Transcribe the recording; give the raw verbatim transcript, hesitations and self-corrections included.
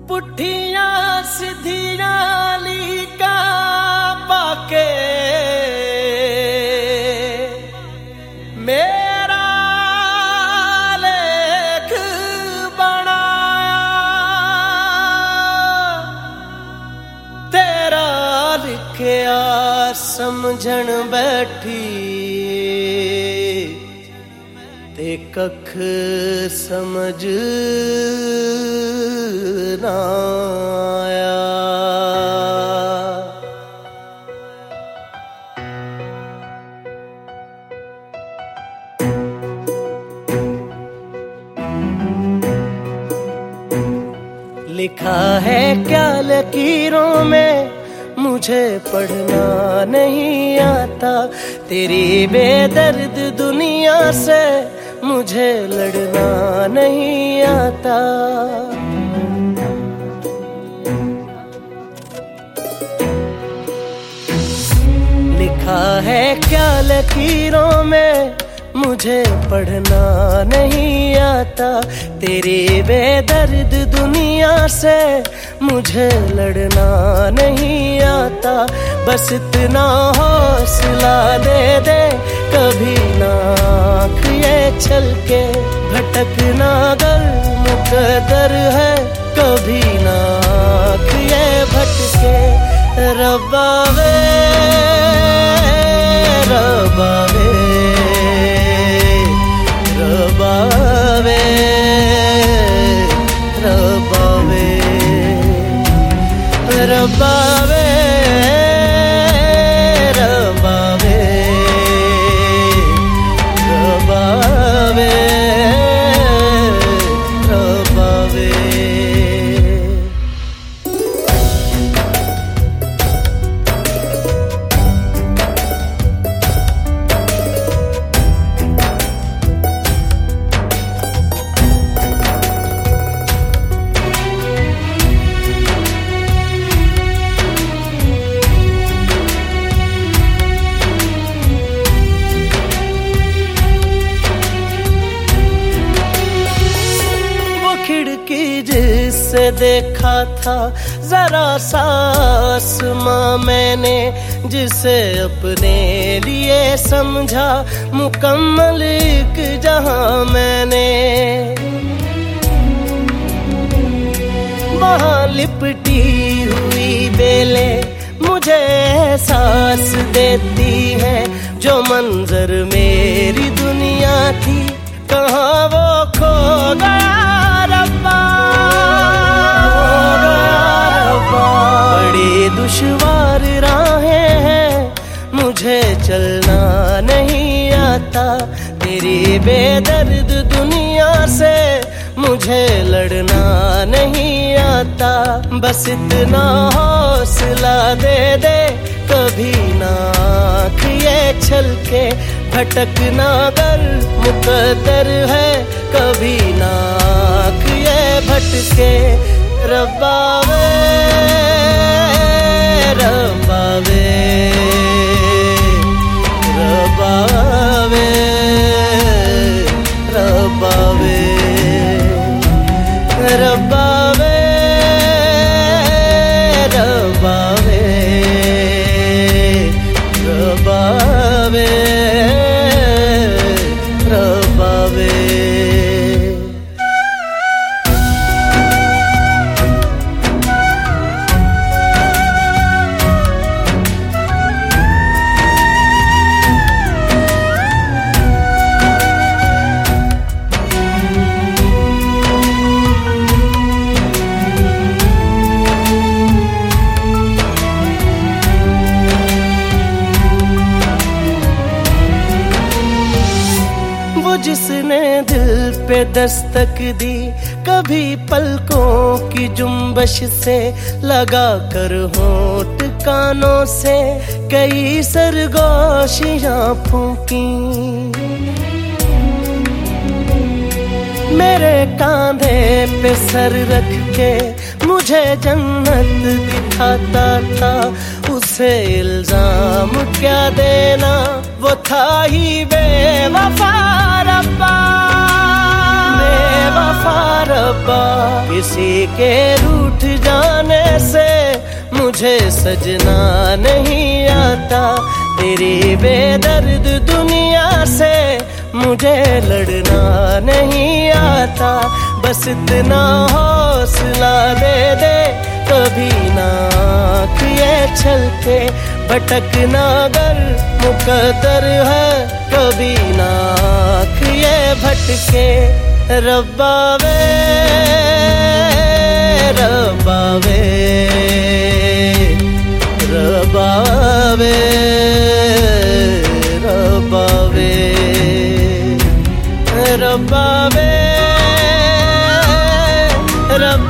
पुठिया सीधिया लीका पाके मेरा लेख बनाया, तेरा लिखया समझण बैठी ते कख समझ ना आया। लिखा है क्या लकीरों में मुझे पढ़ना नहीं आता, तेरी बेदर्द दुनिया से मुझे लड़ना नहीं आता। लिखा है क्या लकीरों में मुझे पढ़ना नहीं आता, तेरी बेदर्द दुनिया से मुझे लड़ना नहीं आता। बस इतना हौसला दे दे कभी ना आँख ये छलके, भटकना अगर मुकद्दर है कभी ना आँख ये भटके। रब्बा वे रब्बा वे रब्बा वे रब्बा वे रब्बा वे रब्बा वे रब्बा वे रब्बा वे। खिड़की जिससे देखा था जरा सा आसमां मैंने, जिसे अपने लिए समझा मुकम्मल एक जहां मैंने। वहां लिपटी हुई बेलें मुझे एहसास देती है, जो मंजर मेरी दुनिया थी कहाँ वो खो गया। बड़ी दुश्वार राहें हैं मुझे चलना नहीं आता, तेरी बेदर्द दुनिया से मुझे लड़ना नहीं आता। बस इतना हौसला दे दे कभी ना आँख ये छलके, भटकना अगर मुकद्दर है कभी ना आँख ये भटके। रब्बा वे रब्बा वे रब्बा वे रब्बा वे रब्बा वे रब्बा वे रब्बा वे रब्बा वे। जिसने दिल पे दस्तक दी कभी पलकों की जुम्बश से, लगा कर होंठ कानों से कई सरगोशियां फूंकी। मेरे कांधे पे सर रख के मुझे जन्नत दिखाता था, उसे इल्जाम क्या देना, वो था ही बेवफा रब्बा बेवफा रब्बा। रब्बा। किसी के रूठ जाने से मुझे सजना नहीं आता, तेरी बेदर्द दुनिया से मुझे लड़ना नहीं आता। बस इतना हौसला दे दे, कभी ना आँख ये छलके, भटकना अगर मुकद्दर है, कभी ना आँख ये भटके। रब्बा वे रब्बा वे रब्बा वे रब्बा वे रब्बा वे रब्बा